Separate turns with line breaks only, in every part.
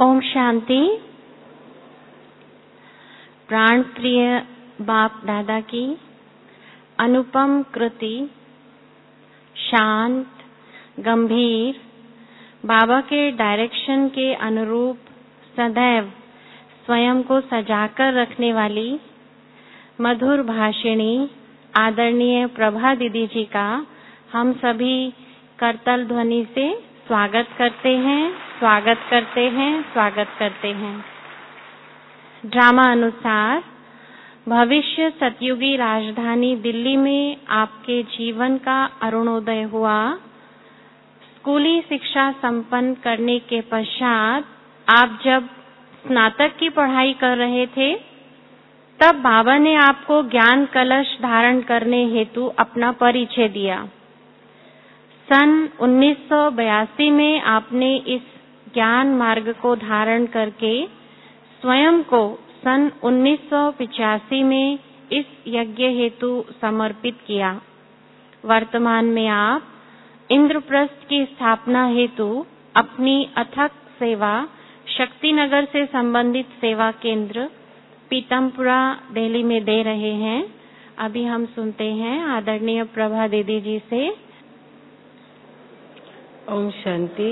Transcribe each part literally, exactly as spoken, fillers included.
ओम शांति। प्राण प्रिय बाप दादा की अनुपम कृति, शांत, गंभीर, बाबा के डायरेक्शन के अनुरूप सदैव स्वयं को सजाकर रखने वाली मधुर भाषिणी आदरणीय प्रभा दीदी जी का हम सभी करतल ध्वनि से स्वागत करते हैं, स्वागत करते हैं, स्वागत करते हैं। ड्रामा अनुसार भविष्य सतयुगी राजधानी दिल्ली में आपके जीवन का अरुणोदय हुआ। स्कूली शिक्षा संपन्न करने के पश्चात आप जब स्नातक की पढ़ाई कर रहे थे, तब बाबा ने आपको ज्ञान कलश धारण करने हेतु अपना परिचय दिया। सन उन्नीस सौ बयासी में आपने इस ज्ञान मार्ग को धारण करके स्वयं को सन उन्नीस सौ पिचासी में इस यज्ञ हेतु समर्पित किया। वर्तमान में आप इंद्रप्रस्थ की स्थापना हेतु अपनी अथक सेवा शक्तिनगर से संबंधित सेवा केंद्र पीतमपुरा दिल्ली में दे रहे हैं। अभी हम सुनते हैं आदरणीय प्रभा दीदी जी से।
ओम शांति।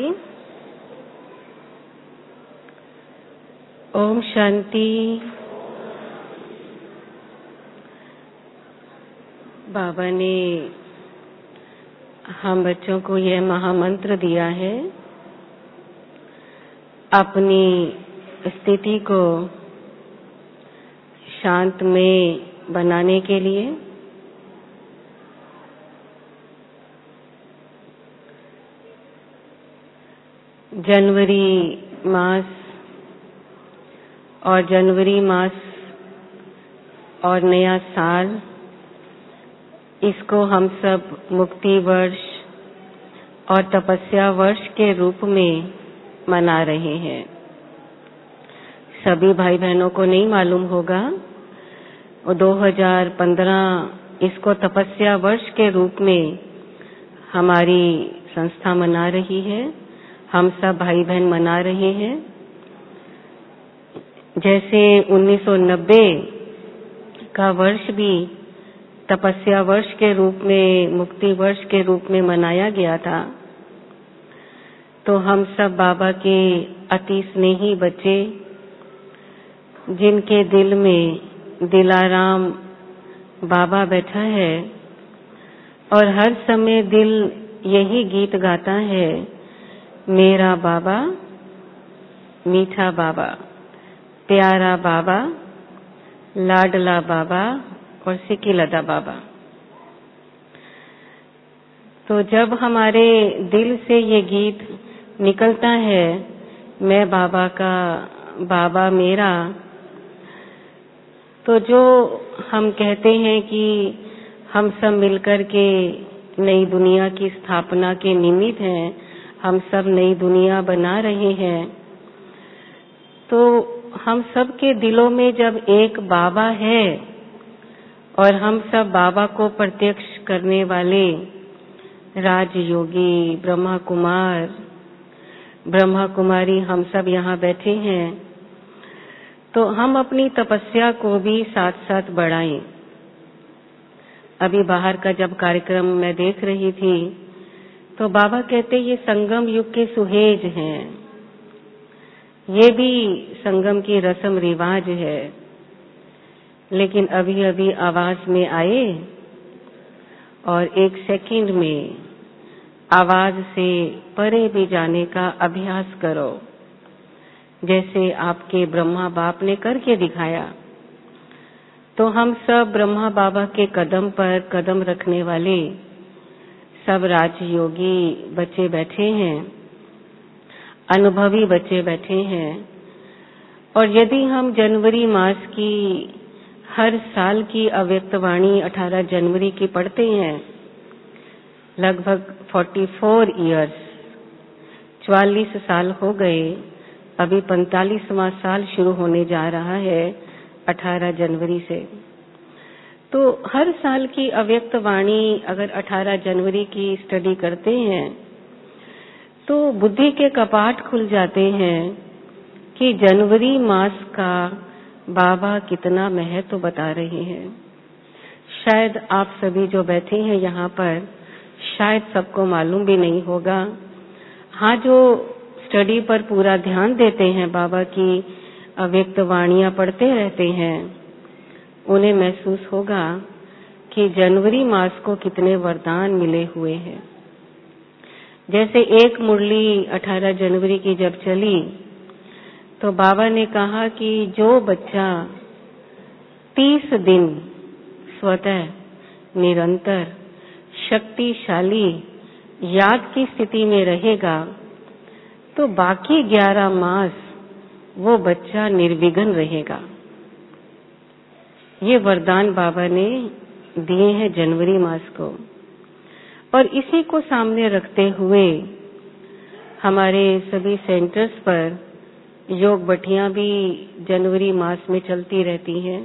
ओम शांति। बाबा ने हम बच्चों को यह महामंत्र दिया है, अपनी स्थिति को शांत में बनाने के लिए। जनवरी मास और जनवरी मास और नया साल, इसको हम सब मुक्ति वर्ष और तपस्या वर्ष के रूप में मना रहे हैं। सभी भाई बहनों को नहीं मालूम होगा, वो दो हज़ार पंद्रह इसको तपस्या वर्ष के रूप में हमारी संस्था मना रही है, हम सब भाई बहन मना रहे हैं। जैसे उन्नीस सौ नब्बे का वर्ष भी तपस्या वर्ष के रूप में, मुक्ति वर्ष के रूप में मनाया गया था, तो हम सब बाबा के अति स्नेही बच्चे, जिनके दिल में दिलाराम बाबा बैठा है और हर समय दिल यही गीत गाता है, मेरा बाबा, मीठा बाबा, प्यारा बाबा, लाडला बाबा और सिकिलदा बाबा। तो जब हमारे दिल से ये गीत निकलता है, मैं बाबा का, बाबा मेरा, तो जो हम कहते हैं कि हम सब मिलकर के नई दुनिया की स्थापना के निमित्त हैं, हम सब नई दुनिया बना रहे हैं, तो हम सब के दिलों में जब एक बाबा है और हम सब बाबा को प्रत्यक्ष करने वाले राजयोगी, ब्रह्मा कुमार, ब्रह्मा कुमारी हम सब यहाँ बैठे हैं, तो हम अपनी तपस्या को भी साथ साथ बढ़ाएं। अभी बाहर का जब कार्यक्रम मैं देख रही थी, तो बाबा कहते ये संगम युग के सुहेज हैं, ये भी संगम की रस्म रिवाज है, लेकिन अभी अभी आवाज में आए और एक सेकंड में आवाज से परे भी जाने का अभ्यास करो, जैसे आपके ब्रह्मा बाप ने करके दिखाया। तो हम सब ब्रह्मा बाबा के कदम पर कदम रखने वाले सब राजयोगी बच्चे बैठे हैं, अनुभवी बच्चे बैठे हैं। और यदि हम जनवरी मास की हर साल की अव्यक्तवाणी अठारह जनवरी की पढ़ते हैं, लगभग चौवालीस इयर्स, चौवालीस साल हो गए, अभी पैंतालीसवां साल शुरू होने जा रहा है अठारह जनवरी से। तो हर साल की अव्यक्त वाणी अगर अठारह जनवरी की स्टडी करते हैं तो बुद्धि के कपाट खुल जाते हैं कि जनवरी मास का बाबा कितना महत्व बता रहे हैं। शायद आप सभी जो बैठे हैं यहाँ पर, शायद सबको मालूम भी नहीं होगा। हाँ, जो स्टडी पर पूरा ध्यान देते हैं, बाबा की अव्यक्त वाणियाँ पढ़ते रहते हैं, उन्हें महसूस होगा कि जनवरी मास को कितने वरदान मिले हुए हैं। जैसे एक मुरली अठारह जनवरी की जब चली तो बाबा ने कहा कि जो बच्चा तीस दिन स्वतः निरंतर शक्तिशाली याद की स्थिति में रहेगा तो बाकी ग्यारह मास वो बच्चा निर्विघ्न रहेगा। ये वरदान बाबा ने दिए हैं जनवरी मास को, और इसी को सामने रखते हुए हमारे सभी सेंटर्स पर योग बटियां भी जनवरी मास में चलती रहती हैं।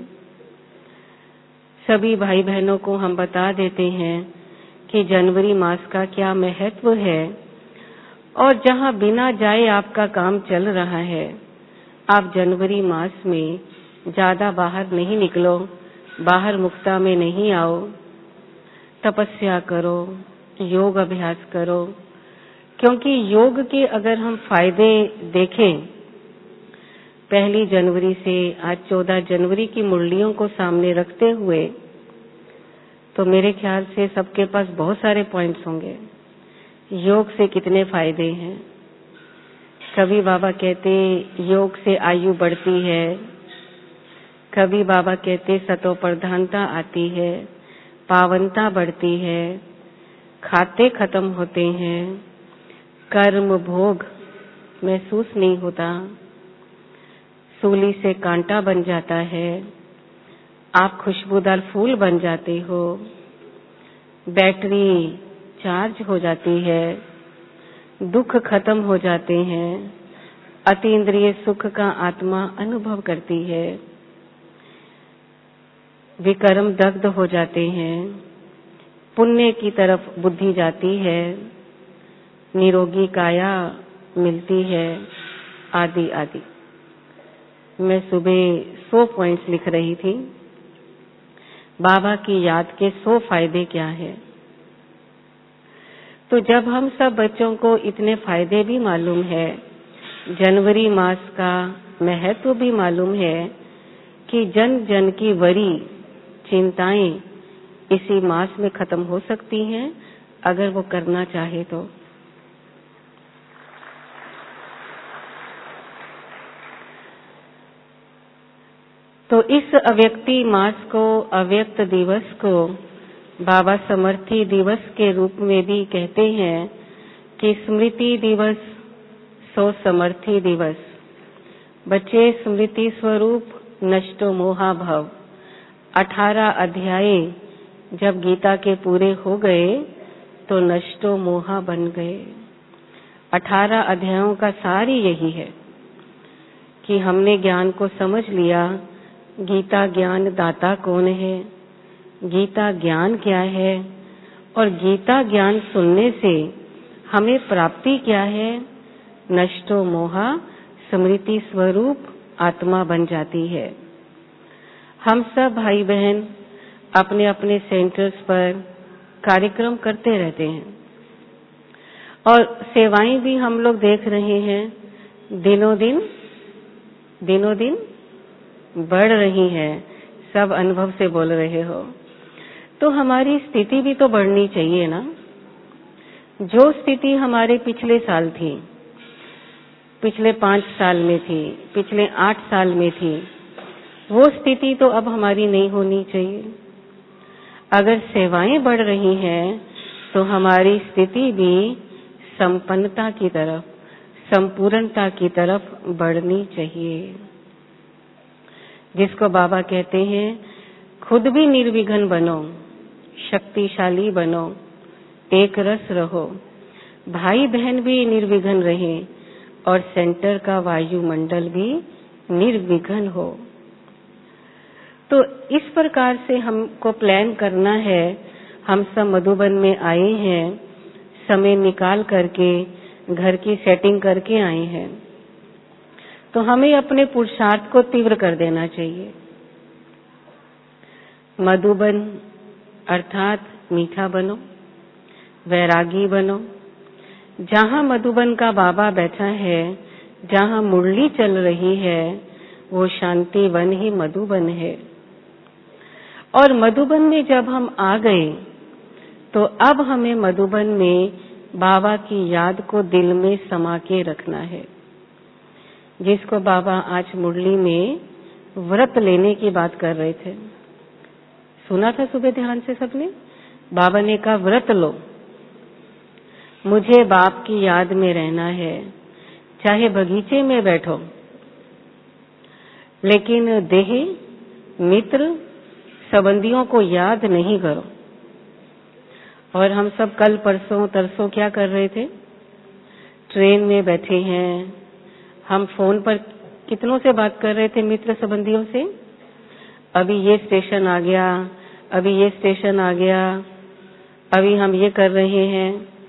सभी भाई बहनों को हम बता देते हैं कि जनवरी मास का क्या महत्व है, और जहां बिना जाए आपका काम चल रहा है, आप जनवरी मास में ज्यादा बाहर नहीं निकलो, बाहर मुक्ता में नहीं आओ, तपस्या करो, योग अभ्यास करो। क्योंकि योग के अगर हम फायदे देखें, पहली जनवरी से आज चौदह जनवरी की मुरलियों को सामने रखते हुए, तो मेरे ख्याल से सबके पास बहुत सारे पॉइंट्स होंगे। योग से कितने फायदे हैं। कभी बाबा कहते योग से आयु बढ़ती है, कभी बाबा कहते सतो प्रधानता आती है, पावनता बढ़ती है, खाते खत्म होते हैं, कर्म भोग महसूस नहीं होता, सूली से कांटा बन जाता है, आप खुशबूदार फूल बन जाते हो, बैटरी चार्ज हो जाती है, दुख खत्म हो जाते हैं, अतीन्द्रिय सुख का आत्मा अनुभव करती है, विकर्म दग्ध हो जाते हैं, पुण्य की तरफ बुद्धि जाती है, निरोगी काया मिलती है, आदि आदि। मैं सुबह सौ पॉइंट्स लिख रही थी, बाबा की याद के सौ फायदे क्या है। तो जब हम सब बच्चों को इतने फायदे भी मालूम है, जनवरी मास का महत्व भी मालूम है कि जन जन की वरी चिंताएं इसी मास में खत्म हो सकती हैं अगर वो करना चाहे तो। तो इस अव्यक्ति मास को, अव्यक्त दिवस को बाबा समर्थी दिवस के रूप में भी कहते हैं कि स्मृति दिवस सो समर्थी दिवस। बच्चे स्मृति स्वरूप नष्टो मोहा भव। अठारह अध्याय जब गीता के पूरे हो गए तो नष्टो मोहा बन गए। अठारह अध्यायों का सार ही यही है कि हमने ज्ञान को समझ लिया। गीता ज्ञान दाता कौन है, गीता ज्ञान क्या है, और गीता ज्ञान सुनने से हमें प्राप्ति क्या है। नष्टो मोहा स्मृति स्वरूप आत्मा बन जाती है। हम सब भाई बहन अपने अपने सेंटर्स पर कार्यक्रम करते रहते हैं, और सेवाएं भी हम लोग देख रहे हैं, दिनों दिन दिनों दिन बढ़ रही है। सब अनुभव से बोल रहे हो, तो हमारी स्थिति भी तो बढ़नी चाहिए ना। जो स्थिति हमारे पिछले साल थी, पिछले पांच साल में थी, पिछले आठ साल में थी, वो स्थिति तो अब हमारी नहीं होनी चाहिए। अगर सेवाएं बढ़ रही हैं तो हमारी स्थिति भी संपन्नता की तरफ, संपूर्णता की तरफ बढ़नी चाहिए। जिसको बाबा कहते हैं खुद भी निर्विघ्न बनो, शक्तिशाली बनो, एक रस रहो, भाई बहन भी निर्विघ्न रहे, और सेंटर का वायुमंडल भी निर्विघ्न हो। तो इस प्रकार से हमको प्लान करना है। हम सब मधुबन में आए हैं, समय निकाल करके घर की सेटिंग करके आए हैं। तो हमें अपने पुरुषार्थ को तीव्र कर देना चाहिए। मधुबन अर्थात मीठा बनो, वैरागी बनो। जहाँ मधुबन का बाबा बैठा है, जहाँ मुरली चल रही है, वो शांति वन ही मधुबन है। और मधुबन में जब हम आ गए तो अब हमें मधुबन में बाबा की याद को दिल में समा के रखना है, जिसको बाबा आज मुरली में व्रत लेने की बात कर रहे थे। सुना था सुबह ध्यान से सबने? बाबा ने कहा व्रत लो, मुझे बाप की याद में रहना है, चाहे बगीचे में बैठो, लेकिन देह मित्र संबंधियों को याद नहीं करो। और हम सब कल परसों तरसों क्या कर रहे थे? ट्रेन में बैठे हैं, हम फोन पर कितनों से बात कर रहे थे मित्र संबंधियों से, अभी ये स्टेशन आ गया, अभी ये स्टेशन आ गया, अभी हम ये कर रहे हैं।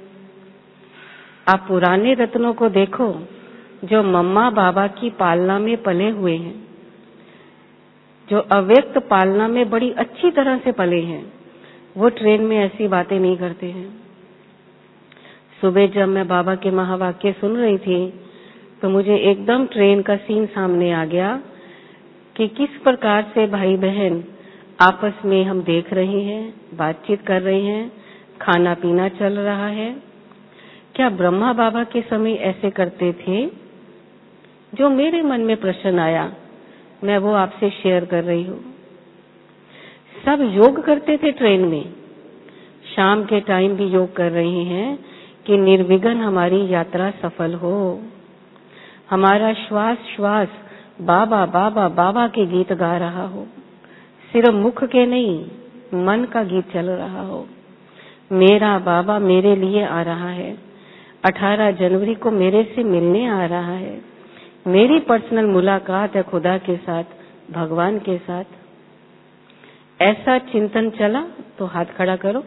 आप पुराने रत्नों को देखो जो मम्मा बाबा की पालना में पले हुए हैं, जो अव्यक्त पालना में बड़ी अच्छी तरह से पले हैं, वो ट्रेन में ऐसी बातें नहीं करते हैं। सुबह जब मैं बाबा के महावाक्य सुन रही थी तो मुझे एकदम ट्रेन का सीन सामने आ गया कि किस प्रकार से भाई बहन आपस में हम देख रहे हैं, बातचीत कर रहे हैं, खाना पीना चल रहा है। क्या ब्रह्मा बाबा के समय ऐसे करते थे? जो मेरे मन में प्रश्न आया, मैं वो आपसे शेयर कर रही हूँ। सब योग करते थे ट्रेन में, शाम के टाइम भी योग कर रहे हैं कि निर्विघ्न हमारी यात्रा सफल हो। हमारा श्वास श्वास बाबा बाबा बाबा के गीत गा रहा हो, सिर्फ मुख के नहीं, मन का गीत चल रहा हो। मेरा बाबा मेरे लिए आ रहा है, अठारह जनवरी को मेरे से मिलने आ रहा है, मेरी पर्सनल मुलाकात है खुदा के साथ, भगवान के साथ। ऐसा चिंतन चला तो हाथ खड़ा करो।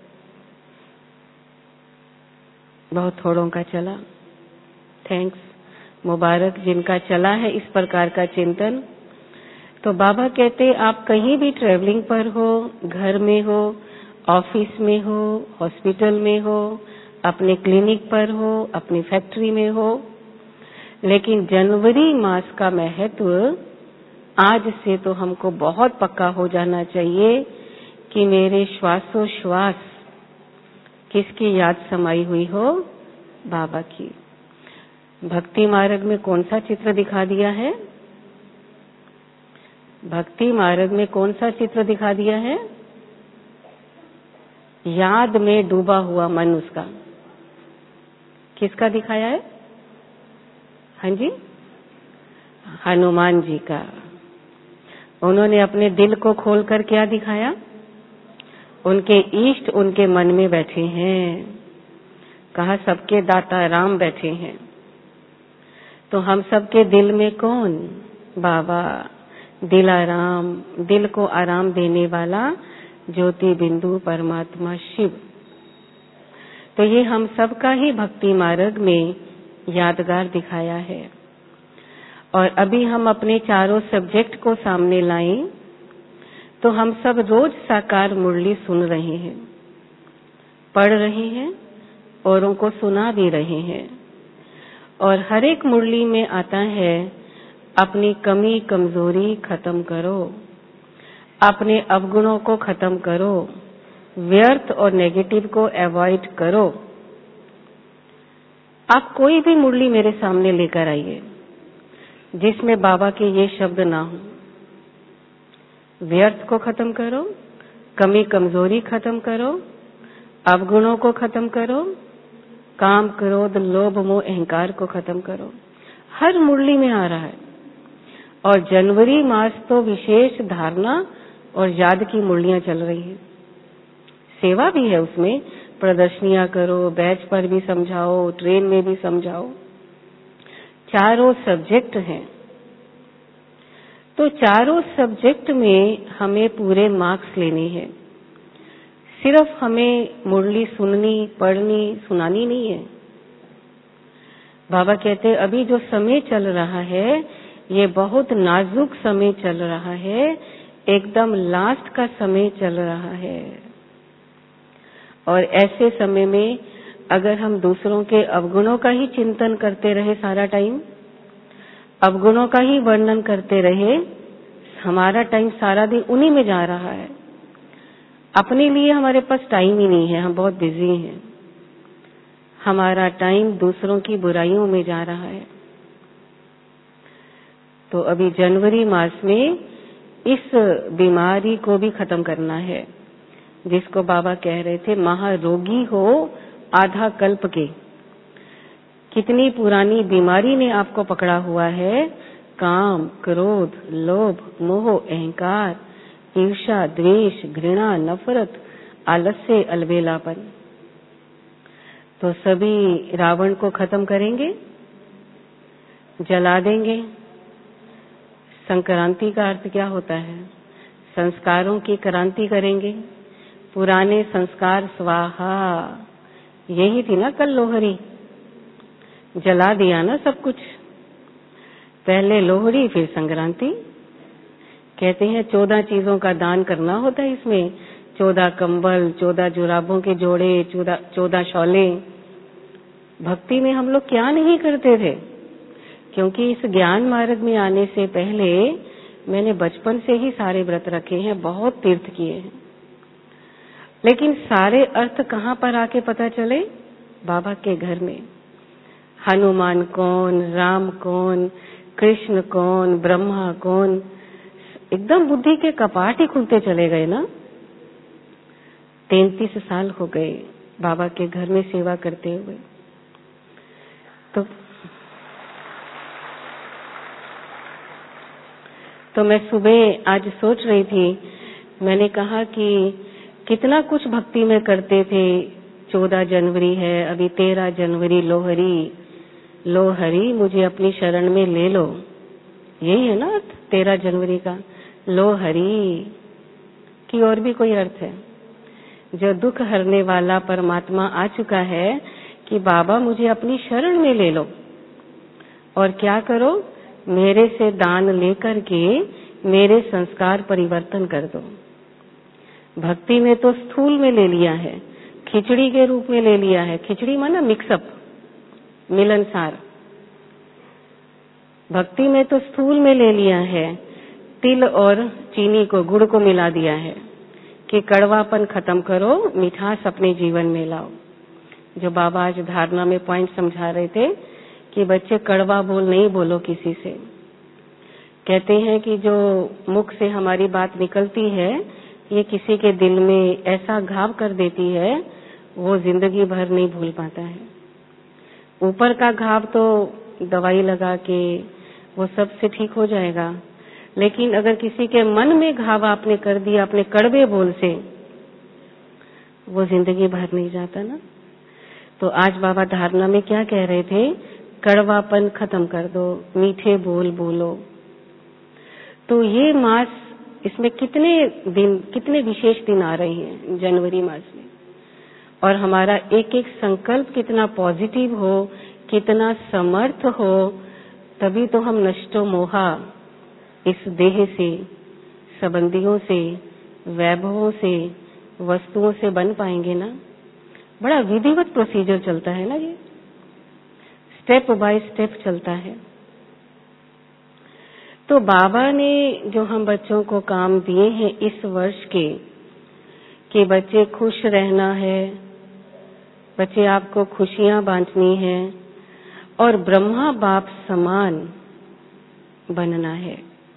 बहुत थोड़ों का चला, थैंक्स, मुबारक जिनका चला है इस प्रकार का चिंतन। तो बाबा कहते आप कहीं भी ट्रैवलिंग पर हो, घर में हो, ऑफिस में हो, हॉस्पिटल में हो, अपने क्लिनिक पर हो, अपनी फैक्ट्री में हो, लेकिन जनवरी मास का महत्व आज से तो हमको बहुत पक्का हो जाना चाहिए कि मेरे श्वासोश्वास किसकी याद समाई हुई हो? बाबा की। भक्ति मार्ग में कौन सा चित्र दिखा दिया है? भक्ति मार्ग में कौन सा चित्र दिखा दिया है? याद में डूबा हुआ मन उसका। किसका दिखाया है? हाँ जी, हनुमान जी का। उन्होंने अपने दिल को खोलकर क्या दिखाया? उनके इष्ट उनके मन में बैठे हैं। कहा सबके दाता राम बैठे हैं। तो हम सबके दिल में कौन? बाबा। दिलाराम, दिल को आराम देने वाला ज्योति बिंदु परमात्मा शिव। तो ये हम सबका ही भक्ति मार्ग में यादगार दिखाया है। और अभी हम अपने चारों सब्जेक्ट को सामने लाएं तो हम सब रोज साकार मुरली सुन रहे हैं, पढ़ रहे हैं, औरों को सुना भी रहे हैं। और हर एक मुरली में आता है अपनी कमी कमजोरी खत्म करो, अपने अवगुणों को खत्म करो, व्यर्थ और नेगेटिव को अवॉइड करो। आप कोई भी मुरली मेरे सामने लेकर आइए जिसमें बाबा के ये शब्द ना हो। व्यर्थ को खत्म करो, कमी कमजोरी खत्म करो, अवगुणों को खत्म करो, काम क्रोध लोभ मोह अहंकार को खत्म करो। हर मुरली में आ रहा है। और जनवरी मास तो विशेष धारणा और याद की मुरलियां चल रही हैं। सेवा भी है उसमें, प्रदर्शनियां करो, बैच पर भी समझाओ, ट्रेन में भी समझाओ। चारों सब्जेक्ट हैं। तो चारों सब्जेक्ट में हमें पूरे मार्क्स लेने हैं। सिर्फ हमें मुरली सुननी, पढ़नी, सुनानी नहीं है। बाबा कहते अभी जो समय चल रहा है ये बहुत नाजुक समय चल रहा है, एकदम लास्ट का समय चल रहा है। और ऐसे समय में अगर हम दूसरों के अवगुणों का ही चिंतन करते रहे सारा टाइम, अवगुणों का ही वर्णन करते रहे, हमारा टाइम सारा दिन उन्हीं में जा रहा है। अपने लिए हमारे पास टाइम ही नहीं है, हम बहुत बिजी हैं। हमारा टाइम दूसरों की बुराइयों में जा रहा है। तो अभी जनवरी मास में इस बीमारी को भी खत्म करना है, जिसको बाबा कह रहे थे महारोगी हो आधा कल्प के। कितनी पुरानी बीमारी ने आपको पकड़ा हुआ है, काम, क्रोध, लोभ, मोह, अहंकार, ईर्ष्या, द्वेष, घृणा, नफरत, आलस्य, अलबेलापन। तो सभी रावण को खत्म करेंगे, जला देंगे। संक्रांति का अर्थ क्या होता है? संस्कारों की क्रांति करेंगे। पुराने संस्कार स्वाहा, यही थी ना कल लोहड़ी। जला दिया ना सब कुछ, पहले लोहड़ी फिर संक्रांति। कहते हैं चौदह चीजों का दान करना होता है इसमें, चौदह कंबल, चौदह जुराबों के जोड़े, चौदह चौदह शौले। भक्ति में हम लोग क्या नहीं करते थे, क्योंकि इस ज्ञान मार्ग में आने से पहले मैंने बचपन से ही सारे व्रत रखे हैं, बहुत तीर्थ किए हैं। लेकिन सारे अर्थ कहाँ पर आके पता चले? बाबा के घर में। हनुमान कौन, राम कौन, कृष्ण कौन, ब्रह्मा कौन, एकदम बुद्धि के कपाट ही खुलते चले गए ना। तैंतीस साल हो गए बाबा के घर में सेवा करते हुए। तो तो मैं सुबह आज सोच रही थी, मैंने कहा कि कितना कुछ भक्ति में करते थे। चौदह जनवरी है, अभी तेरह जनवरी लोहरी। लोहरी मुझे अपनी शरण में ले लो, यही है ना तेरह जनवरी का। लोहरी की और भी कोई अर्थ है? जो दुख हरने वाला परमात्मा आ चुका है कि बाबा मुझे अपनी शरण में ले लो और क्या करो, मेरे से दान लेकर के मेरे संस्कार परिवर्तन कर दो। भक्ति में तो स्थूल में ले लिया है, खिचड़ी के रूप में ले लिया है। खिचड़ी माना मिक्सअप, मिलनसार। भक्ति में तो स्थूल में ले लिया है, तिल और चीनी को, गुड़ को मिला दिया है कि कड़वापन खत्म करो, मिठास अपने जीवन में लाओ। जो बाबा आज धारणा में पॉइंट समझा रहे थे कि बच्चे कड़वा बोल नहीं बोलो किसी से। कहते हैं कि जो मुख से हमारी बात निकलती है ये किसी के दिल में ऐसा घाव कर देती है, वो जिंदगी भर नहीं भूल पाता है। ऊपर का घाव तो दवाई लगा के वो सब से ठीक हो जाएगा, लेकिन अगर किसी के मन में घाव आपने कर दिया अपने कड़वे बोल से, वो जिंदगी भर नहीं जाता ना। तो आज बाबा धारणा में क्या कह रहे थे? कड़वापन खत्म कर दो, मीठे बोल बोलो। तो ये मास, इसमें कितने दिन, कितने विशेष दिन आ रहे हैं जनवरी मास में, और हमारा एक एक संकल्प कितना पॉजिटिव हो, कितना समर्थ हो, तभी तो हम नष्टो मोहा इस देह से, संबंधियों से, वैभवों से, वस्तुओं से बन पाएंगे ना। बड़ा विधिवत प्रोसीजर चलता है ना, ये स्टेप बाय स्टेप चलता है। तो बाबा ने जो हम बच्चों को काम दिए हैं इस वर्ष के, कि बच्चे खुश रहना है, बच्चे आपको खुशियां बांटनी है और ब्रह्मा बाप समान बनना है।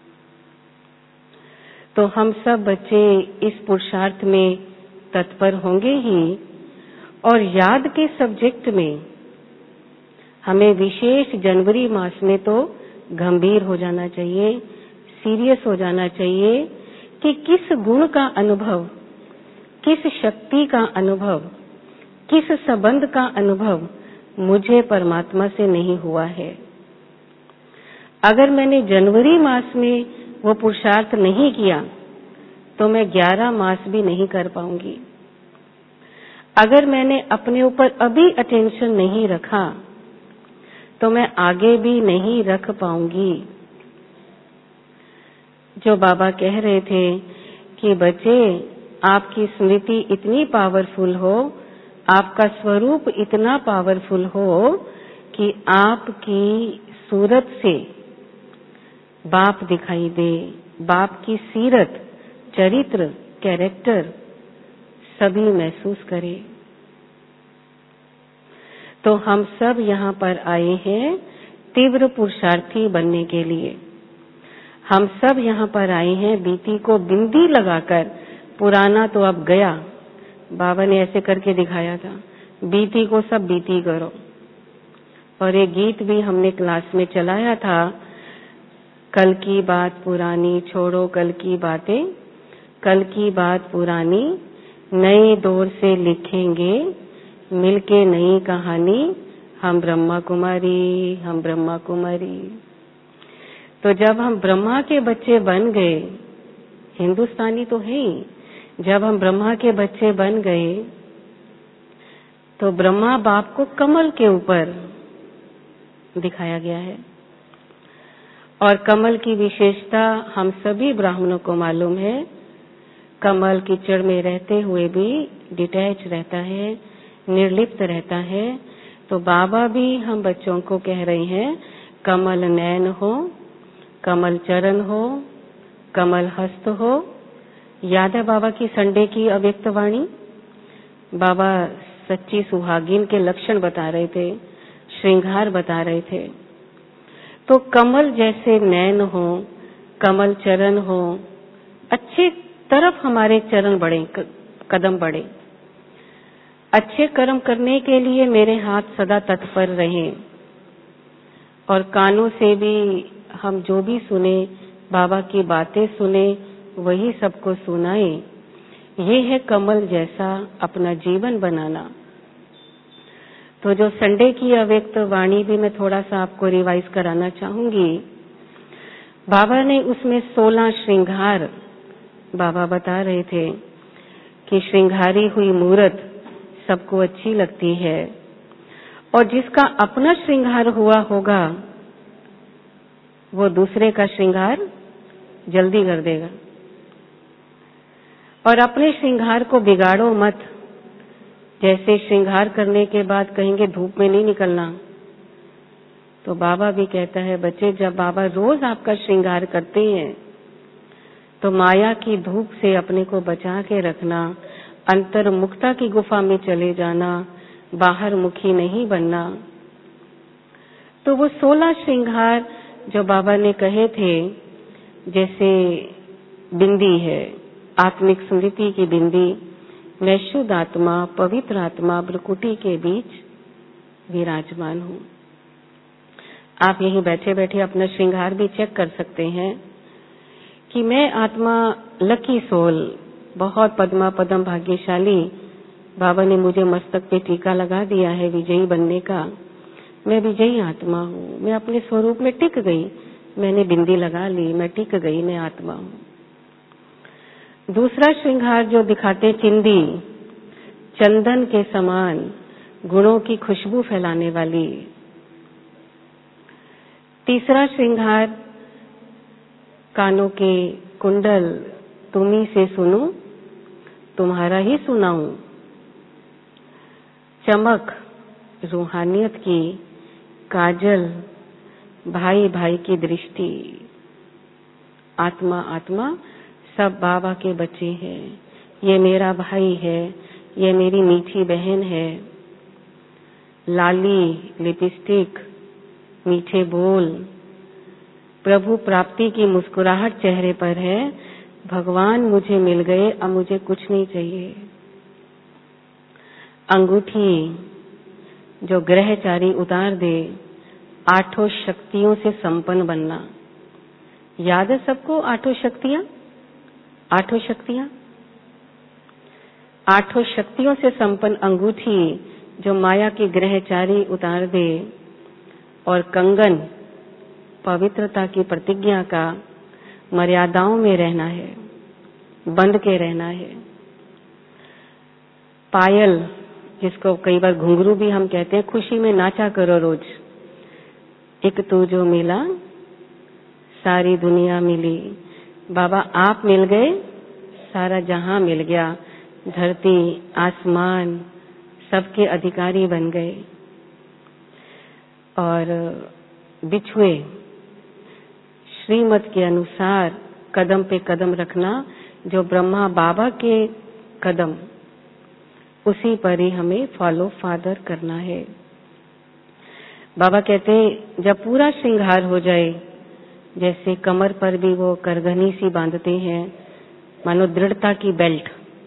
तो हम सब बच्चे इस पुरुषार्थ में तत्पर होंगे ही, और याद के सब्जेक्ट में हमें विशेष जनवरी मास में तो गंभीर हो जाना चाहिए, सीरियस हो जाना चाहिए कि किस गुण का अनुभव, किस शक्ति का अनुभव, किस संबंध का अनुभव मुझे परमात्मा से नहीं हुआ है। अगर मैंने जनवरी मास में वो पुरुषार्थ नहीं किया तो मैं ग्यारह मास भी नहीं कर पाऊंगी। अगर मैंने अपने ऊपर अभी अटेंशन नहीं रखा तो मैं आगे भी नहीं रख पाऊंगी। जो बाबा कह रहे थे कि बच्चे, आपकी स्मृति इतनी पावरफुल हो, आपका स्वरूप इतना पावरफुल हो कि आपकी सूरत से बाप दिखाई दे, बाप की सीरत, चरित्र, कैरेक्टर सभी महसूस करें। तो हम सब यहाँ पर आए हैं तीव्र पुरुषार्थी बनने के लिए। हम सब यहाँ पर आए हैं बीती को बिंदी लगाकर, पुराना तो अब गया, बाबा ने ऐसे करके दिखाया था, बीती को सब बीती करो। और एक गीत भी हमने क्लास में चलाया था, कल की बात पुरानी छोड़ो कल की बातें, कल की बात पुरानी नए दौर से लिखेंगे, मिलके नई कहानी, हम ब्रह्मा कुमारी, हम ब्रह्मा कुमारी। तो जब हम ब्रह्मा के बच्चे बन गए, हिंदुस्तानी तो है ही, जब हम ब्रह्मा के बच्चे बन गए तो ब्रह्मा बाप को कमल के ऊपर दिखाया गया है। और कमल की विशेषता हम सभी ब्राह्मणों को मालूम है, कमल कीचड़ में रहते हुए भी डिटैच रहता है, निर्लिप्त रहता है। तो बाबा भी हम बच्चों को कह रहे हैं, कमल नयन हो, कमल चरण हो, कमल हस्त हो। याद है बाबा की संडे की अव्यक्त वाणी? बाबा सच्ची सुहागिन के लक्षण बता रहे थे, श्रृंगार बता रहे थे। तो कमल जैसे नयन हो, कमल चरण हो, अच्छे तरफ हमारे चरण बढ़े, कदम बढ़े। अच्छे कर्म करने के लिए मेरे हाथ सदा तत्पर रहें। और कानों से भी हम जो भी सुने, बाबा की बातें सुने, वही सबको सुनाए। ये है कमल जैसा अपना जीवन बनाना। तो जो संडे की अव्यक्त वाणी भी मैं थोड़ा सा आपको रिवाइज कराना चाहूंगी। बाबा ने उसमें सोलह श्रृंगार बाबा बता रहे थे कि श्रृंगारी हुई मूरत सबको अच्छी लगती है, और जिसका अपना श्रृंगार हुआ होगा वो दूसरे का श्रृंगार जल्दी कर देगा। और अपने श्रृंगार को बिगाड़ो मत। जैसे श्रृंगार करने के बाद कहेंगे धूप में नहीं निकलना, तो बाबा भी कहता है बच्चे, जब बाबा रोज आपका श्रृंगार करते हैं तो माया की धूप से अपने को बचा के रखना, अंतर्मुखता की गुफा में चले जाना, बाहर मुखी नहीं बनना। तो वो सोलह श्रृंगार जो बाबा ने कहे थे, जैसे बिंदी है, आत्मिक स्मृति की बिंदी, मैं शुद्ध आत्मा, पवित्र आत्मा भ्रुकुटी के बीच विराजमान हूँ। आप यहीं बैठे बैठे अपना श्रृंगार भी चेक कर सकते हैं कि मैं आत्मा लकी सोल, बहुत पद्मा पदम भाग्यशाली, बाबा ने मुझे मस्तक पे टीका लगा दिया है विजयी बनने का। मैं विजयी आत्मा हूँ, मैं अपने स्वरूप में टिक गई, मैंने बिंदी लगा ली, मैं टिक गई, मैं आत्मा हूँ। दूसरा श्रृंगार जो दिखाते चिंदी, चंदन के समान, गुणों की खुशबू फैलाने वाली। तीसरा श्रृंगार कानों के कुंडल, तुम्ही से सुनूं, तुम्हारा ही सुनाऊं। चमक रूहानियत की, काजल भाई भाई की दृष्टि। आत्मा आत्मा सब बाबा के बच्चे हैं। ये मेरा भाई है, ये मेरी मीठी बहन है। लाली, लिपस्टिक, मीठे बोल, प्रभु प्राप्ति की मुस्कुराहट चेहरे पर है। भगवान मुझे मिल गए, अब मुझे कुछ नहीं चाहिए। अंगूठी जो ग्रहचारी उतार दे, आठों शक्तियों से संपन्न बनना। याद है सबको आठों शक्तियां? आठों शक्तियां आठों शक्तियों से संपन्न अंगूठी जो माया की ग्रहचारी उतार दे, और कंगन पवित्रता की प्रतिज्ञा का, मर्यादाओं में रहना है, बंध के रहना है। पायल जिसको कई बार घुंघरू भी हम कहते हैं, खुशी में नाचा करो रोज, एक तू जो मिला सारी दुनिया मिली। बाबा आप मिल गए, सारा जहां मिल गया, धरती आसमान सबके अधिकारी बन गए। और बिछुए श्रीमत के अनुसार कदम पे कदम रखना, जो ब्रह्मा बाबा के कदम, उसी पर ही हमें फॉलो फादर करना है। बाबा कहते जब पूरा श्रृंगार हो जाए, जैसे कमर पर भी वो करघनी सी बांधते हैं, मानो दृढ़ता की बेल्ट,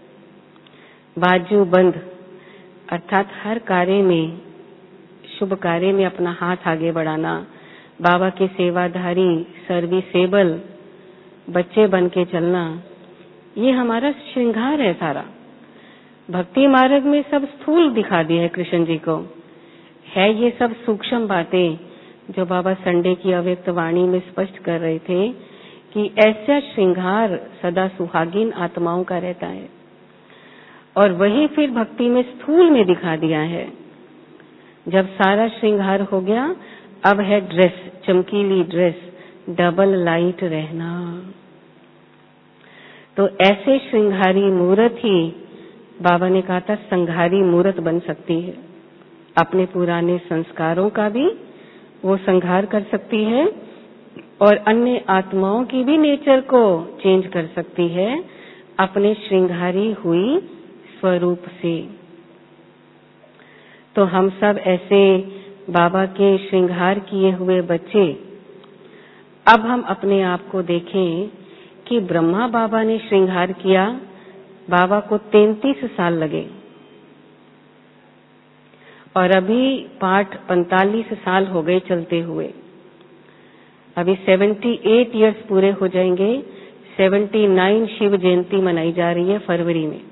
बाजू बंद, अर्थात हर कार्य में, शुभ कार्य में अपना हाथ आगे बढ़ाना, बाबा के सेवाधारी, सर्विसेबल बच्चे बन के चलना, ये हमारा श्रृंगार है सारा। भक्ति मार्ग में सब स्थूल दिखा दिया है कृष्ण जी को, है ये सब सूक्ष्म बातें जो बाबा संडे की अव्यक्त वाणी में स्पष्ट कर रहे थे कि ऐसा श्रृंगार सदा सुहागिन आत्माओं का रहता है। और वही फिर भक्ति में स्थूल में दिखा दिया है। जब सारा श्रृंगार हो गया, अब है ड्रेस, चमकीली ड्रेस, डबल लाइट रहना। तो ऐसे श्रृंगारी मूर्त ही बाबा ने कहा था संघारी मूर्त बन सकती है। अपने पुराने संस्कारों का भी वो संघार कर सकती है और अन्य आत्माओं की भी नेचर को चेंज कर सकती है अपने श्रृंगारी हुई स्वरूप से। तो हम सब ऐसे बाबा के श्रृंगार किए हुए बच्चे, अब हम अपने आप को देखें कि ब्रह्मा बाबा ने श्रृंगार किया, बाबा को तैंतीस साल लगे और अभी पाठ पैंतालीस साल हो गए चलते हुए। अभी अठहत्तर इयर्स पूरे हो जाएंगे। उन्यासी शिव जयंती मनाई जा रही है फरवरी में।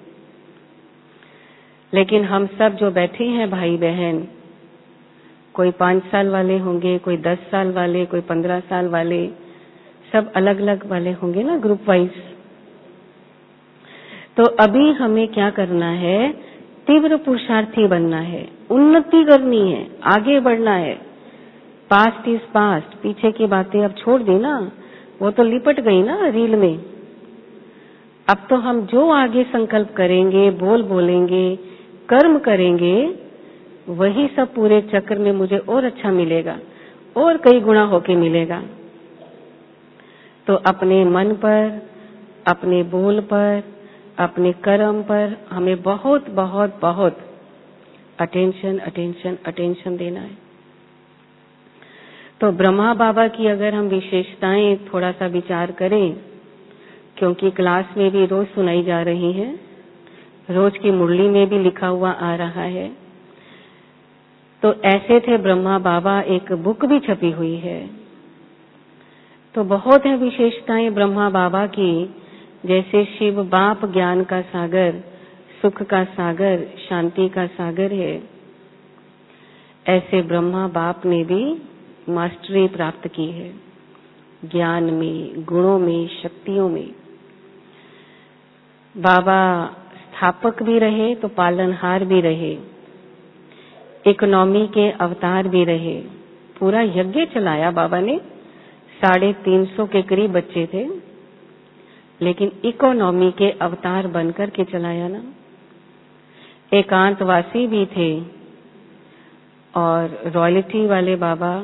लेकिन हम सब जो बैठे हैं भाई बहन, कोई पांच साल वाले होंगे, कोई दस साल वाले, कोई पंद्रह साल वाले, सब अलग अलग वाले होंगे ना, ग्रुप वाइज। तो अभी हमें क्या करना है? तीव्र पुरुषार्थी बनना है, उन्नति करनी है, आगे बढ़ना है। पास्ट इज पास्ट, पीछे की बातें अब छोड़ दी ना, वो तो लिपट गई ना रील में। अब तो हम जो आगे संकल्प करेंगे, बोल बोलेंगे, कर्म करेंगे, वही सब पूरे चक्र में मुझे और अच्छा मिलेगा और कई गुना होके मिलेगा। तो अपने मन पर, अपने बोल पर, अपने कर्म पर हमें बहुत बहुत बहुत अटेंशन अटेंशन अटेंशन देना है। तो ब्रह्मा बाबा की अगर हम विशेषताएं थोड़ा सा विचार करें, क्योंकि क्लास में भी रोज सुनाई जा रही है, रोज की मुरली में भी लिखा हुआ आ रहा है। तो ऐसे थे ब्रह्मा बाबा, एक बुक भी छपी हुई है। तो बहुत है विशेषताएं ब्रह्मा बाबा की। जैसे शिव बाप ज्ञान का सागर, सुख का सागर, शांति का सागर है, ऐसे ब्रह्मा बाप ने भी मास्टरी प्राप्त की है ज्ञान में, गुणों में, शक्तियों में। बाबा स्थापक भी रहे तो पालनहार भी रहे, इकोनॉमी के अवतार भी रहे। पूरा यज्ञ चलाया बाबा ने, साढ़े तीन सौ के करीब बच्चे थे, लेकिन इकोनॉमी के अवतार बनकर के चलाया ना। एकांतवासी भी थे और रॉयल्टी वाले बाबा,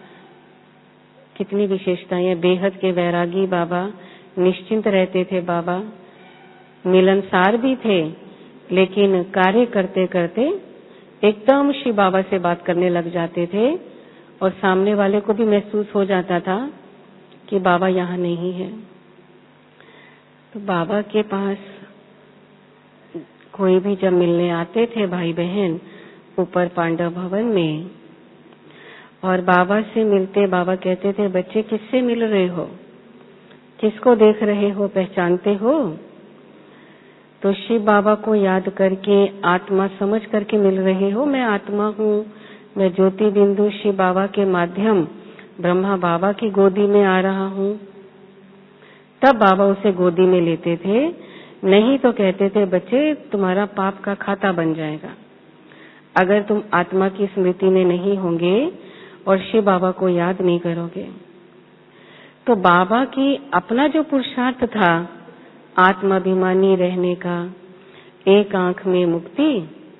कितनी विशेषताएं। बेहद के वैरागी बाबा, निश्चिंत रहते थे बाबा, मिलनसार भी थे, लेकिन कार्य करते करते एकदम शिव बाबा से बात करने लग जाते थे और सामने वाले को भी महसूस हो जाता था कि बाबा यहाँ नहीं है। तो बाबा के पास कोई भी जब मिलने आते थे भाई बहन ऊपर पांडव भवन में, और बाबा से मिलते, बाबा कहते थे बच्चे किससे मिल रहे हो, किसको देख रहे हो, पहचानते हो? तो शिव बाबा को याद करके, आत्मा समझ करके मिल रहे हो, मैं आत्मा हूँ, मैं ज्योति बिंदु शिव बाबा के माध्यम ब्रह्मा बाबा की गोदी में आ रहा हूँ। तब बाबा उसे गोदी में लेते थे, नहीं तो कहते थे बच्चे तुम्हारा पाप का खाता बन जाएगा। अगर तुम आत्मा की स्मृति में नहीं होंगे और शिव बाबा को याद नहीं करोगे। तो बाबा की अपना जो पुरुषार्थ था आत्माभिमानी रहने का, एक आंख में मुक्ति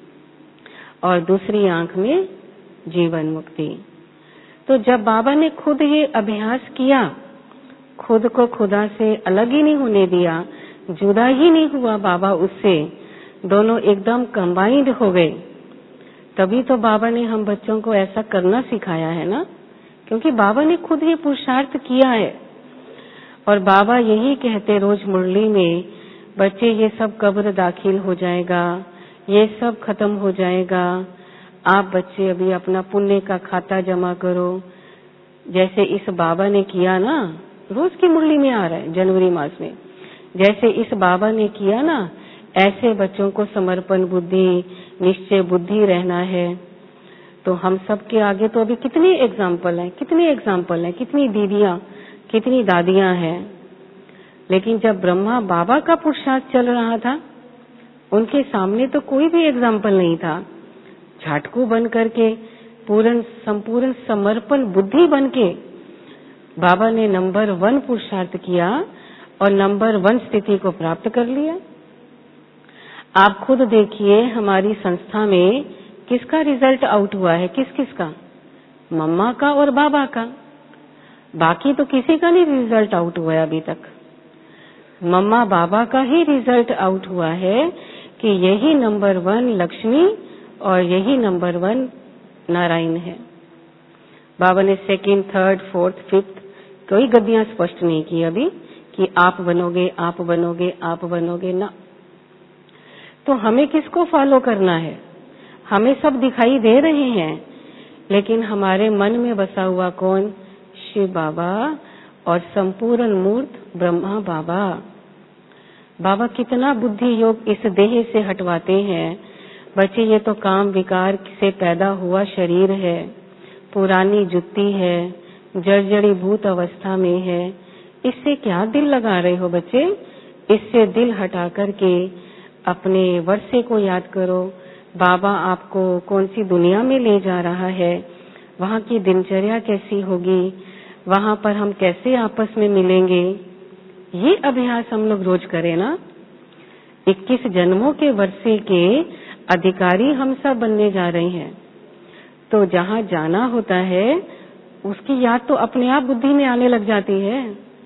और दूसरी आंख में जीवन मुक्ति। तो जब बाबा ने खुद ये अभ्यास किया, खुद को खुदा से अलग ही नहीं होने दिया, जुदा ही नहीं हुआ बाबा उससे, दोनों एकदम कंबाइंड हो गए, तभी तो बाबा ने हम बच्चों को ऐसा करना सिखाया है ना, क्योंकि बाबा ने खुद ही पुरुषार्थ किया है। और बाबा यही कहते रोज मुरली में, बच्चे ये सब कब्र दाखिल हो जाएगा, ये सब खत्म हो जाएगा, आप बच्चे अभी अपना पुण्य का खाता जमा करो। जैसे इस बाबा ने किया ना, रोज की मुरली में आ रहा है जनवरी मास में, जैसे इस बाबा ने किया ना, ऐसे बच्चों को समर्पण बुद्धि, निश्चय बुद्धि रहना है। तो हम सब के आगे तो अभी कितनी एग्जाम्पल है, कितनी एग्जाम्पल है, कितनी दीदियां, कितनी दादियां हैं। लेकिन जब ब्रह्मा बाबा का पुरुषार्थ चल रहा था, उनके सामने तो कोई भी एग्जाम्पल नहीं था। झाटकू बन करके, पूर्ण संपूर्ण समर्पण बुद्धि बन के बाबा ने नंबर वन पुरुषार्थ किया और नंबर वन स्थिति को प्राप्त कर लिया। आप खुद देखिए हमारी संस्था में किसका रिजल्ट आउट हुआ है, किस किस का, मम्मा का और बाबा का। बाकी तो किसी का नहीं रिजल्ट आउट हुआ है अभी तक। मम्मा बाबा का ही रिजल्ट आउट हुआ है कि यही नंबर वन लक्ष्मी और यही नंबर वन नारायण है। बाबा ने सेकंड, थर्ड, फोर्थ, फिफ्थ कोई गद्दियां स्पष्ट नहीं की अभी कि आप बनोगे, आप बनोगे, आप बनोगे ना। तो हमें किसको फॉलो करना है? हमें सब दिखाई दे रहे हैं, लेकिन हमारे मन में बसा हुआ कौन? शिव बाबा और संपूर्ण मूर्त ब्रह्मा बाबा। बाबा कितना बुद्धि योग इस देह से हटवाते हैं। बच्चे ये तो काम विकार से पैदा हुआ शरीर है, पुरानी जुत्ती है, जर्जरी भूत अवस्था में है, इससे क्या दिल लगा रहे हो बच्चे? इससे दिल हटा करके अपने वर्षे को याद करो। बाबा आपको कौन सी दुनिया में ले जा रहा है, वहाँ की दिनचर्या कैसी होगी, वहाँ पर हम कैसे आपस में मिलेंगे, ये अभ्यास हम लोग रोज करें ना। इक्कीस जन्मों के वर्षे के अधिकारी हम सब बनने जा रहे हैं, तो जहाँ जाना होता है उसकी याद तो अपने आप बुद्धि में आने लग जाती है।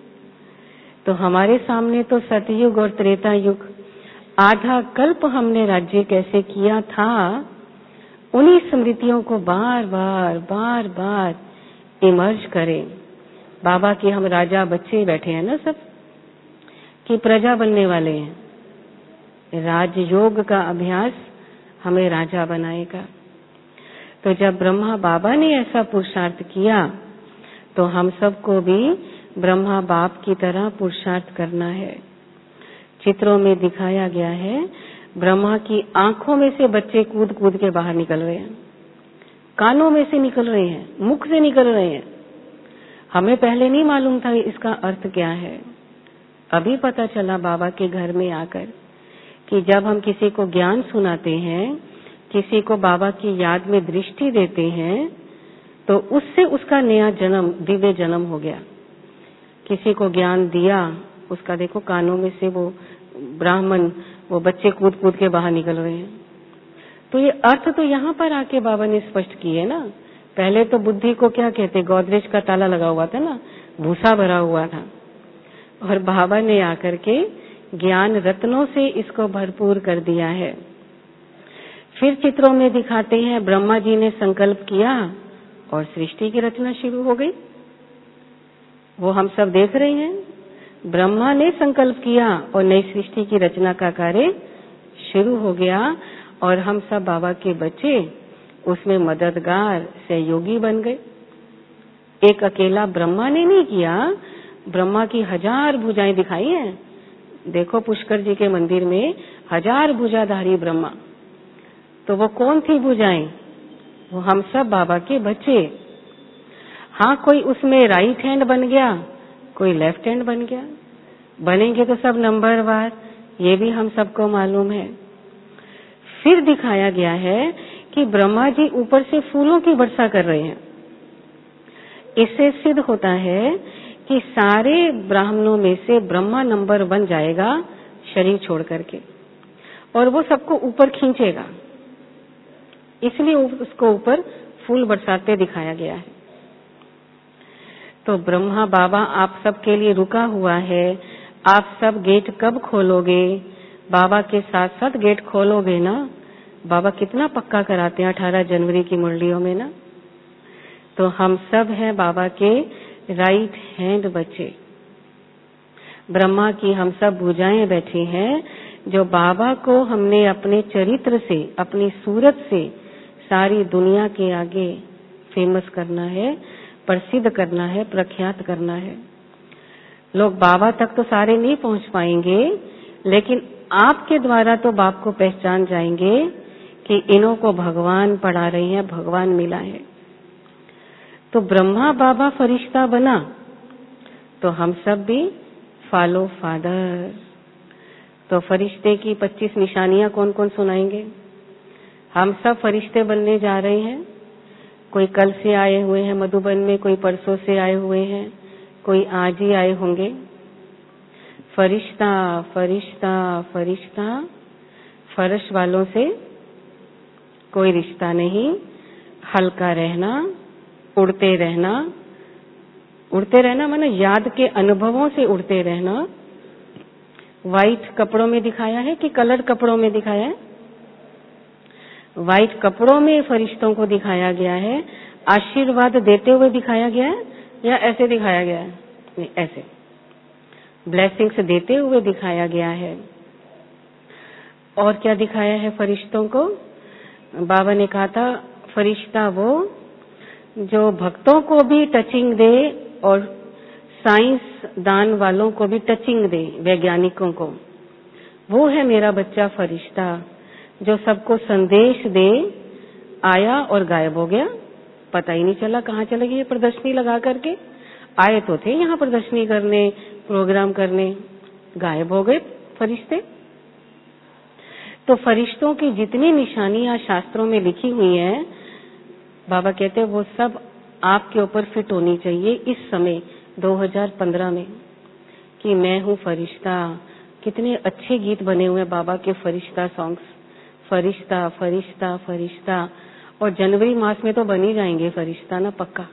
तो हमारे सामने तो सतयुग और त्रेता युग, आधा कल्प हमने राज्य कैसे किया था, उन्हीं स्मृतियों को बार बार बार बार इमर्ज करें। बाबा के हम राजा बच्चे बैठे हैं ना सब, कि प्रजा बनने वाले हैं। राजयोग का अभ्यास हमें राजा बनाएगा। तो जब ब्रह्मा बाबा ने ऐसा पुरुषार्थ किया, तो हम सबको भी ब्रह्मा बाप की तरह पुरुषार्थ करना है। चित्रों में दिखाया गया है, ब्रह्मा की आंखों में से बच्चे कूद कूद के बाहर निकल रहे हैं, कानों में से निकल रहे हैं, मुख से निकल रहे हैं। हमें पहले नहीं मालूम था इसका अर्थ क्या है। अभी पता चला बाबा के घर में आकर कि जब हम किसी को ज्ञान सुनाते हैं, किसी को बाबा की याद में दृष्टि देते हैं, तो उससे उसका नया जन्म, दिव्य जन्म हो गया। किसी को ज्ञान दिया, उसका देखो कानों में से वो ब्राह्मण, वो बच्चे कूद कूद के बाहर निकल रहे हैं। तो ये अर्थ तो यहाँ पर आके बाबा ने स्पष्ट किए ना। पहले तो बुद्धि को क्या कहते, गोदरेज का ताला लगा हुआ था ना, भूसा भरा हुआ था, और बाबा ने आकर के ज्ञान रत्नों से इसको भरपूर कर दिया है। फिर चित्रों में दिखाते हैं, ब्रह्मा जी ने संकल्प किया और सृष्टि की रचना शुरू हो गई। वो हम सब देख रहे हैं, ब्रह्मा ने संकल्प किया और नई सृष्टि की रचना का कार्य शुरू हो गया, और हम सब बाबा के बच्चे उसमें मददगार सहयोगी बन गए। एक अकेला ब्रह्मा ने नहीं किया, ब्रह्मा की हजार भुजाएं दिखाई हैं। देखो पुष्कर जी के मंदिर में हजार भुजाधारी ब्रह्मा, तो वो कौन थी भुजाएं? वो हम सब बाबा के बच्चे। हाँ, कोई उसमें राइट हैंड बन गया, कोई लेफ्ट हैंड बन गया, बनेंगे तो सब नंबरवार, ये भी हम सबको मालूम है। फिर दिखाया गया है कि ब्रह्मा जी ऊपर से फूलों की वर्षा कर रहे हैं। इससे सिद्ध होता है कि सारे ब्राह्मणों में से ब्रह्मा नंबर वन जाएगा शरीर छोड़ करके, और वो सबको ऊपर खींचेगा, इसलिए उसको ऊपर फूल बरसाते दिखाया गया है। तो ब्रह्मा बाबा आप सबके लिए रुका हुआ है। आप सब गेट कब खोलोगे? बाबा के साथ साथ गेट खोलोगे ना। बाबा कितना पक्का कराते हैं अठारह जनवरी की मुरलियों में ना। तो हम सब हैं बाबा के राइट हैंड बच्चे। ब्रह्मा की हम सब भुजाएं बैठे हैं, जो बाबा को हमने अपने चरित्र से, अपनी सूरत से सारी दुनिया के आगे फेमस करना है, प्रसिद्ध करना है, प्रख्यात करना है। लोग बाबा तक तो सारे नहीं पहुंच पाएंगे, लेकिन आपके द्वारा तो बाप को पहचान जाएंगे कि इन्हों को भगवान पढ़ा रही है, भगवान मिला है। तो ब्रह्मा बाबा फरिश्ता बना, तो हम सब भी फॉलो फादर। तो फरिश्ते की पच्चीस निशानियां कौन कौन सुनाएंगे? हम सब फरिश्ते बनने जा रहे हैं। कोई कल से आए हुए हैं मधुबन में, कोई परसों से आए हुए हैं, कोई आज ही आए होंगे। फरिश्ता फरिश्ता फरिश्ता, फर्श वालों से कोई रिश्ता नहीं, हल्का रहना, उड़ते रहना। उड़ते रहना माने याद के अनुभवों से उड़ते रहना। व्हाइट कपड़ों में दिखाया है कि कलर कपड़ों में दिखाया है? व्हाइट कपड़ों में फरिश्तों को दिखाया गया है। आशीर्वाद देते हुए दिखाया गया है या ऐसे दिखाया गया है? नहीं, ऐसे ब्लेसिंग्स देते हुए दिखाया गया है। और क्या दिखाया है फरिश्तों को? बाबा ने कहा था फरिश्ता वो जो भक्तों को भी टचिंग दे और साइंस दान वालों को भी टचिंग दे, वैज्ञानिकों को। वो है मेरा बच्चा फरिश्ता, जो सबको संदेश दे। आया और गायब हो गया, पता ही नहीं चला कहाँ चले गए। प्रदर्शनी लगा करके आए तो थे यहाँ प्रदर्शनी करने, प्रोग्राम करने, गायब हो गए फरिश्ते। तो फरिश्तों की जितनी निशानियां शास्त्रों में लिखी हुई हैं, बाबा कहते हैं वो सब आपके ऊपर फिट होनी चाहिए इस समय दो हज़ार पंद्रह में, कि मैं हूँ फरिश्ता। कितने अच्छे गीत बने हुए हैं बाबा के फरिश्ता सॉन्ग्स, फरिश्ता फरिश्ता फरिश्ता। और जनवरी मास में तो बन ही जाएंगे फरिश्ता ना, पक्का।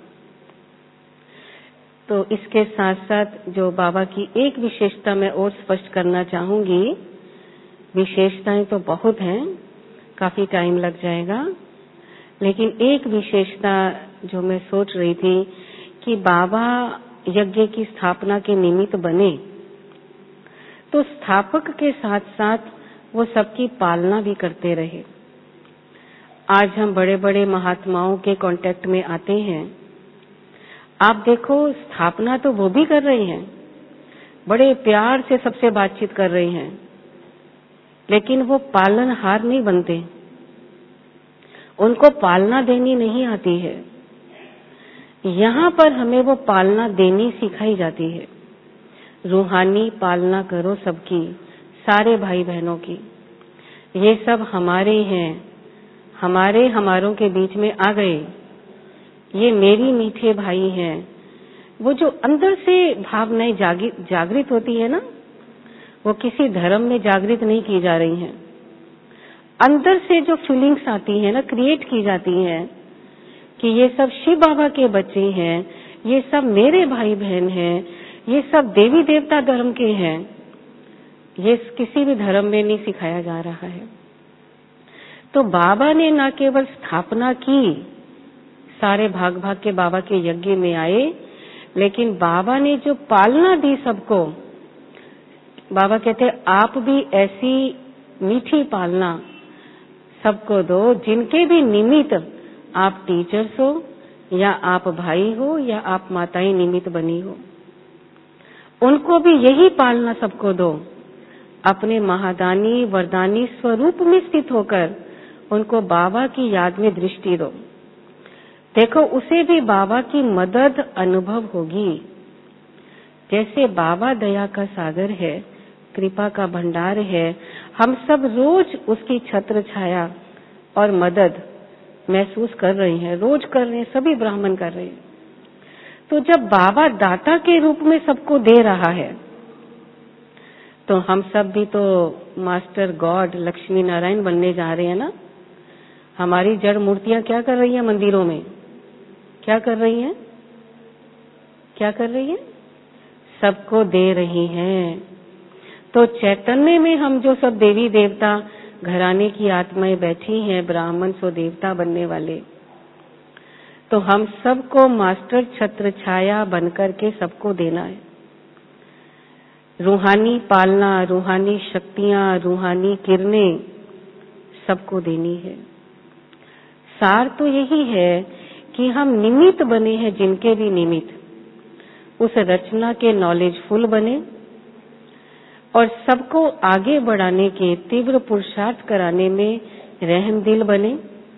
तो इसके साथ साथ जो बाबा की एक विशेषता मैं और स्पष्ट करना चाहूंगी, विशेषताएं तो बहुत हैं, काफी टाइम लग जाएगा, लेकिन एक विशेषता जो मैं सोच रही थी कि बाबा यज्ञ की स्थापना के निमित्त बने, तो स्थापक के साथ साथ वो सबकी पालना भी करते रहे। आज हम बड़े बड़े महात्माओं के कांटेक्ट में आते हैं, आप देखो स्थापना तो वो भी कर रहे हैं, बड़े प्यार से सबसे बातचीत कर रहे हैं, लेकिन वो पालनहार नहीं बनते, उनको पालना देनी नहीं आती है। यहाँ पर हमें वो पालना देनी सिखाई जाती है। रूहानी पालना करो सबकी, सारे भाई बहनों की। ये सब हमारे हैं, हमारे हमारों के बीच में आ गए, ये मेरी मीठे भाई हैं। वो जो अंदर से भावनाएं जागृत होती है ना, वो किसी धर्म में जागृत नहीं की जा रही हैं। अंदर से जो फीलिंग्स आती है ना, क्रिएट की जाती हैं कि ये सब शिव बाबा के बच्चे हैं, ये सब मेरे भाई बहन हैं, ये सब देवी देवता धर्म के हैं, ये किसी भी धर्म में नहीं सिखाया जा रहा है। तो बाबा ने न केवल स्थापना की, सारे भाग भाग के बाबा के यज्ञ में आए, लेकिन बाबा ने जो पालना दी सबको, बाबा कहते आप भी ऐसी मीठी पालना सबको दो, जिनके भी निमित्त आप टीचर्स हो या आप भाई हो या आप माताएं निमित्त बनी हो, उनको भी यही पालना सबको दो। अपने महादानी वरदानी स्वरूप में स्थित होकर उनको बाबा की याद में दृष्टि दो। देखो उसे भी बाबा की मदद अनुभव होगी। जैसे बाबा दया का सागर है, कृपा का भंडार है, हम सब रोज उसकी छत्र छाया और मदद महसूस कर रहे हैं, रोज कर रहे हैं, सभी ब्राह्मण कर रहे हैं। तो जब बाबा दाता के रूप में सबको दे रहा है, तो हम सब भी तो मास्टर गॉड लक्ष्मी नारायण बनने जा रहे हैं ना। हमारी जड़ मूर्तियां क्या कर रही हैं मंदिरों में? क्या कर रही हैं? क्या कर रही हैं? सबको दे रही हैं। तो चैतन्य में हम जो सब देवी देवता घराने की आत्माएं बैठी हैं, ब्राह्मण सो देवता बनने वाले, तो हम सबको मास्टर छत्र छाया बनकर के सबको देना है। रूहानी पालना, रूहानी शक्तियां, रूहानी किरणें सबको देनी है। सार तो यही है कि हम निमित्त बने हैं, जिनके भी निमित्त उस रचना के नॉलेजफुल बने और सबको आगे बढ़ाने के तीव्र पुरुषार्थ कराने में रहम दिल बने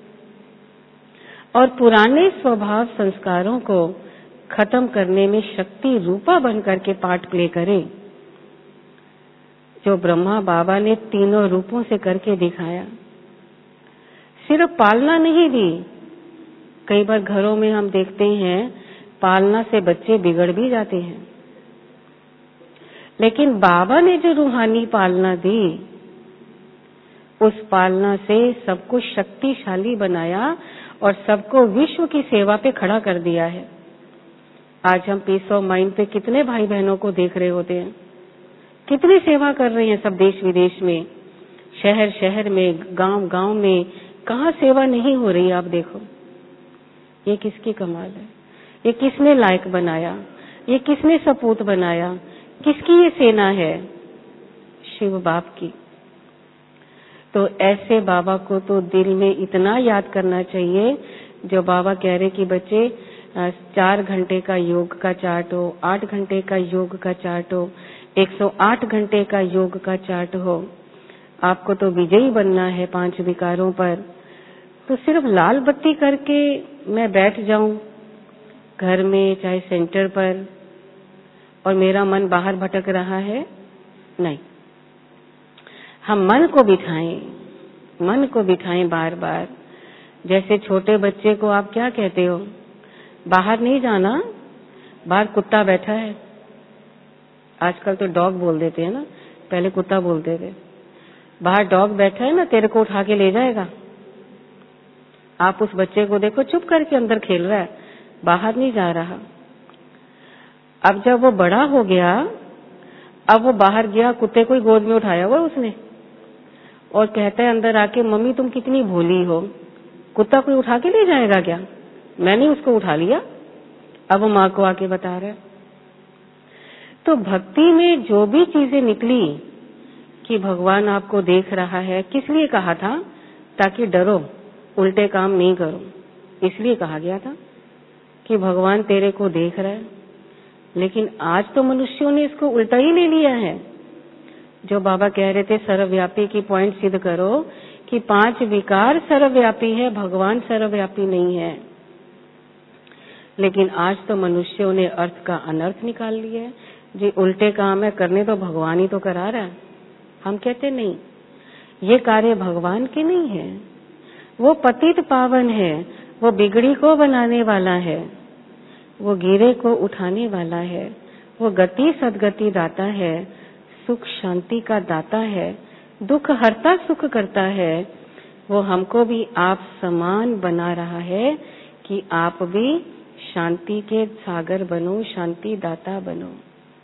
और पुराने स्वभाव संस्कारों को खत्म करने में शक्ति रूपा बनकर के पार्ट प्ले करें, जो ब्रह्मा बाबा ने तीनों रूपों से करके दिखाया। सिर्फ पालना नहीं दी, कई बार घरों में हम देखते हैं पालना से बच्चे बिगड़ भी जाते हैं, लेकिन बाबा ने जो रूहानी पालना दी, उस पालना से सबको शक्तिशाली बनाया और सबको विश्व की सेवा पे खड़ा कर दिया है। आज हम पीस ऑफ माइंड पे कितने भाई बहनों को देख रहे होते हैं, कितनी सेवा कर रहे हैं सब देश विदेश में, शहर शहर में, गांव गांव में, कहाँ सेवा नहीं हो रही। आप देखो ये किसकी कमाल है, ये किसने लायक बनाया, ये किसने सपूत बनाया, किसकी ये सेना है? शिव बाप की। तो ऐसे बाबा को तो दिल में इतना याद करना चाहिए, जो बाबा कह रहे कि बच्चे चार घंटे का योग का चार्ट हो, आठ घंटे का योग का चार्ट हो, एक सौ आठ घंटे का योग का चार्ट हो, आपको तो विजयी बनना है पांच विकारों पर। तो सिर्फ लाल बत्ती करके मैं बैठ जाऊं घर में चाहे सेंटर पर और मेरा मन बाहर भटक रहा है, नहीं। हम मन को बिठाएं, मन को बिठाएं बार बार। जैसे छोटे बच्चे को आप क्या कहते हो, बाहर नहीं जाना, बाहर कुत्ता बैठा है। आजकल तो डॉग बोल देते हैं ना, पहले कुत्ता बोलते थे। बाहर डॉग बैठा है ना, तेरे को उठा के ले जाएगा। आप उस बच्चे को देखो चुप करके अंदर खेल रहा है, बाहर नहीं जा रहा। अब जब वो बड़ा हो गया, अब वो बाहर गया, कुत्ते को ही गोद में उठाया हुआ उसने और कहता है अंदर आके, मम्मी तुम कितनी भोली हो, कुत्ता कोई उठा के ले जाएगा क्या? मैंने उसको उठा लिया। अब वो माँ को आके बता रहा है। तो भक्ति में जो भी चीजें निकली कि भगवान आपको देख रहा है, किस लिए कहा था? ताकि डरो, उल्टे काम नहीं करो, इसलिए कहा गया था कि भगवान तेरे को देख रहा है। लेकिन आज तो मनुष्यों ने इसको उल्टा ही ले लिया है। जो बाबा कह रहे थे सर्वव्यापी की पॉइंट सिद्ध करो कि पांच विकार सर्वव्यापी है, भगवान सर्वव्यापी नहीं है। लेकिन आज तो मनुष्यों ने अर्थ का अनर्थ निकाल लिया है। जी उल्टे काम है, करने तो भगवान ही तो करा रहा है। हम कहते नहीं, ये कार्य भगवान के नहीं है, वो पतित पावन है, वो बिगड़ी को बनाने वाला है, वो गिरे को उठाने वाला है, वो गति सदगति दाता है, सुख शांति का दाता है, दुख हरता सुख करता है। वो हमको भी आप समान बना रहा है कि आप भी शांति के सागर बनो, शांति दाता बनो।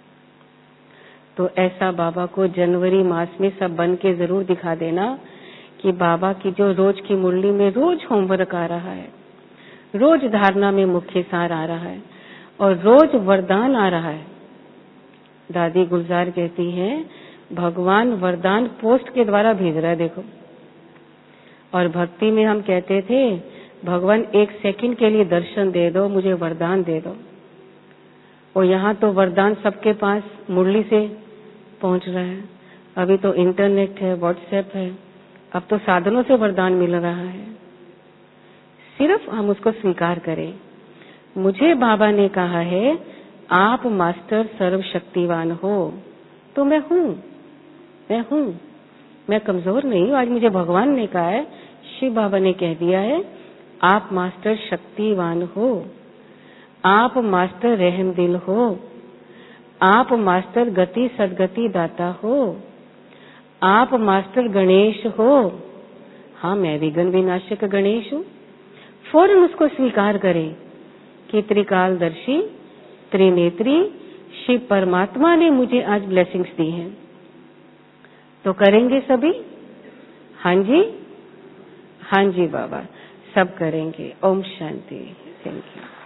तो ऐसा बाबा को जनवरी मास में सब बन के जरूर दिखा देना कि बाबा की जो रोज की मुरली में रोज होमवर्क आ रहा है, रोज धारणा में मुख्य सार आ रहा है और रोज वरदान आ रहा है। दादी गुलजार कहती हैं भगवान वरदान पोस्ट के द्वारा भेज रहा है, देखो। और भक्ति में हम कहते थे भगवान एक सेकंड के लिए दर्शन दे दो, मुझे वरदान दे दो। और यहाँ तो वरदान सबके पास मुरली से पहुंच रहा है। अभी तो इंटरनेट है, व्हाट्सएप है, अब तो साधनों से वरदान मिल रहा है। सिर्फ हम उसको स्वीकार करें। मुझे बाबा ने कहा है आप मास्टर सर्वशक्तिवान हो, तो मैं हूँ, मैं हूँ, मैं कमजोर नहीं हूँ। आज मुझे भगवान ने कहा है, शिव बाबा ने कह दिया है आप मास्टर शक्तिवान हो, आप मास्टर रहम दिल हो, आप मास्टर गति सदगति दाता हो, आप मास्टर गणेश हो। हाँ, मैं विघ्न विनाशक गणेश हूँ। फौरन उसको स्वीकार करें कि त्रिकालदर्शी त्रिनेत्री शिव परमात्मा ने मुझे आज ब्लेसिंग्स दी हैं। तो करेंगे सभी? हाँ जी, हाँ जी बाबा, सब करेंगे। ओम शांति। Thank you.